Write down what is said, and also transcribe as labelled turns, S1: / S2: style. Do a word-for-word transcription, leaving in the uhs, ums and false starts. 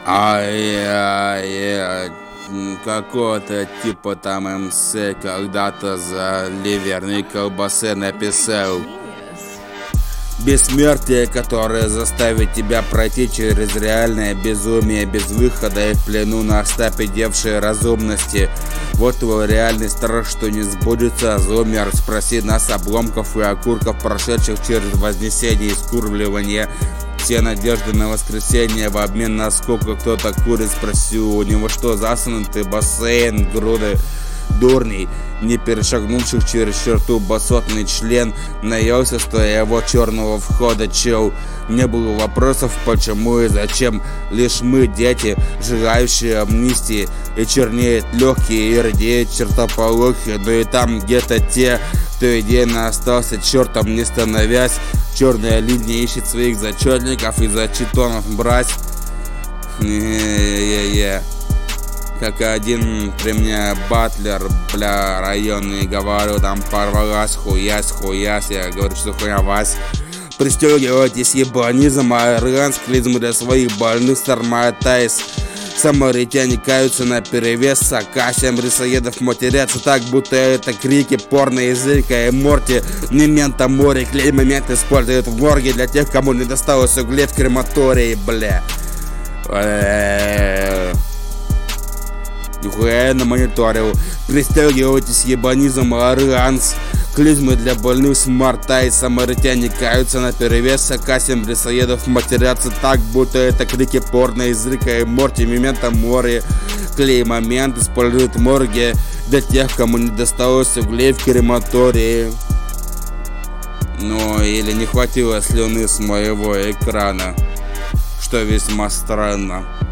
S1: Ай-яй-яй, какого-то типа там МС когда-то за ливерные колбасы написал: бессмертие, которое заставит тебя пройти через реальное безумие без выхода и в плену на остапе девшей разумности. Вот твой реальный страх, что не сбудется, зумер. Спроси нас, обломков и окурков, прошедших через вознесение и скурвливание. Все надежды на воскресенье в обмен на сколько кто-то курит. Спроси у него, что засунутый бассейн, груды дурней, не перешагнувших через черту басотный член, наелся с твоего черного входа, чел. Не было вопросов, почему и зачем. Лишь мы, дети, желающие амнистии, и чернеют легкие, и рдеют чертополохи. Но и там где-то те, кто идейно остался чертом, не становясь. Черная линия ищет своих зачетников и зачетонов брать. Не-е-е. Как один при мне батлер, бля, районный, говорю, там порвалась хуясь, хуясь, я говорю, что хуя Вась. Пристегивайтесь, ебанизм, аэрлянс, клизм для своих больных, сарматайс. Самаритяне каются на перевес, сакасием рисоедов матерятся так, будто это крики, порно, языка и морти. Не мента море, клей момент используют в морге для тех, кому не досталось углей в крематории, бля. Нихуя я намониторил. Пристегивайтесь, ебанизм, аэрлянс. Клизмы для больных, смартай, самаритяне каются на перевес, сакасием рисоедов матерятся так, будто это крики порно, языка и морти, мемента море. Клей момент используют в морге для тех, кому не досталось углей в крематории. Ну или не хватило слюны с моего экрана, что весьма странно.